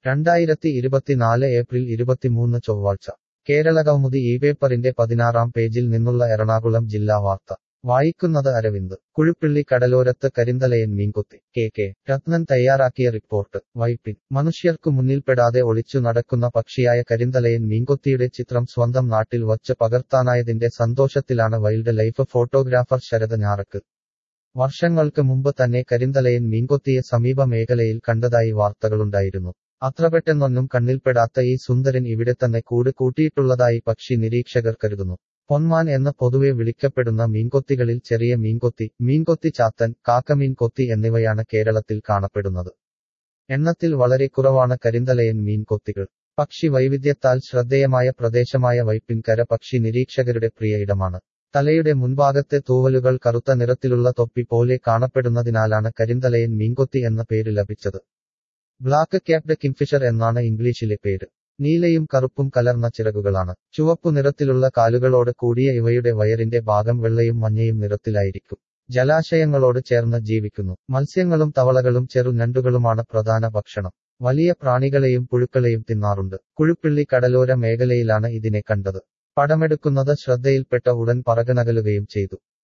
2024 April 23 ചൊവ്വാഴ്ച കേരളകൗമുദി പേപ്പറിന്റെ 16-ാം പേജിൽ നിന്നുള്ള എറണാകുളം ജില്ലാ വാർത്ത വായിക്കുന്നത് അരവിന്ദ്. കുഴുപ്പിള്ളി കടലോരത്ത് കരിന്തലയൻ മീൻകൊത്തി. കെ രത്നൻ തയ്യാറാക്കിയ റിപ്പോർട്ട്. വൈപ്പിൻ. മനുഷ്യർക്കു മുന്നിൽപ്പെടാതെ ഒളിച്ചു നടക്കുന്ന പക്ഷിയായ കരിന്തലയൻ മീൻകൊത്തിയുടെ ചിത്രം സ്വന്തം നാട്ടിൽ വച്ച് പകർത്താനായതിന്റെ സന്തോഷത്തിലാണ് വൈൽഡ് ലൈഫ് ഫോട്ടോഗ്രാഫർ ശരത് ഞാറക്ക്. വർഷങ്ങൾക്ക് മുമ്പ് തന്നെ കരിന്തലയൻ മീൻകൊത്തിയെ സമീപ മേഖലയിൽ കണ്ടതായി വാർത്തകളുണ്ടായിരുന്നു. അത്ര പെട്ടെന്നൊന്നും കണ്ണിൽപ്പെടാത്ത ഈ സുന്ദരൻ ഇവിടെത്തന്നെ കൂട് കൂട്ടിയിട്ടുള്ളതായി പക്ഷി നിരീക്ഷകർ കരുതുന്നു. പൊന്മാൻ എന്ന് പൊതുവെ വിളിക്കപ്പെടുന്ന മീൻകൊത്തികളിൽ ചെറിയ മീൻകൊത്തി, മീൻകൊത്തി ചാത്തൻ, കാക്കമീൻ കൊത്തി എന്നിവയാണ് കേരളത്തിൽ കാണപ്പെടുന്നത്. എണ്ണത്തിൽ വളരെ കുറവാണ് കരിന്തലയൻ മീൻകൊത്തികൾ. പക്ഷി വൈവിധ്യത്താൽ ശ്രദ്ധേയമായ പ്രദേശമായ വൈപ്പിൻകര പക്ഷി നിരീക്ഷകരുടെ പ്രിയ ഇടമാണ്. തലയുടെ മുൻഭാഗത്തെ തൂവലുകൾ കറുത്ത നിറത്തിലുള്ള തൊപ്പി പോലെ കാണപ്പെടുന്നതിനാലാണ് കരിന്തലയൻ മീൻകൊത്തി എന്ന പേര് ലഭിച്ചത്. ബ്ലാക്ക് ക്യാപ്ഡ് കിങ്ഫിഷർ എന്നാണ് ഇംഗ്ലീഷിലെ പേര്. നീലയും കറുപ്പും കലർന്ന ചിറകുകളാണ്. ചുവപ്പു നിറത്തിലുള്ള കാലുകളോട് കൂടിയ ഇവയുടെ വയറിന്റെ ഭാഗം വെള്ളയും മഞ്ഞയും നിറത്തിലായിരിക്കും. ജലാശയങ്ങളോട് ചേർന്ന് ജീവിക്കുന്നു. മത്സ്യങ്ങളും തവളകളും ചെറു ഞണ്ടുകളുമാണ് പ്രധാന ഭക്ഷണം. വലിയ പ്രാണികളെയും പുഴുക്കളെയും തിന്നാറുണ്ട്. കുഴുപ്പിള്ളി കടലോര മേഖലയിലാണ് ഇതിനെ കണ്ടത്. പടമെടുക്കുന്നത് ശ്രദ്ധയിൽപ്പെട്ട ഉടൻ പറകനകലുകയും ചെയ്തു.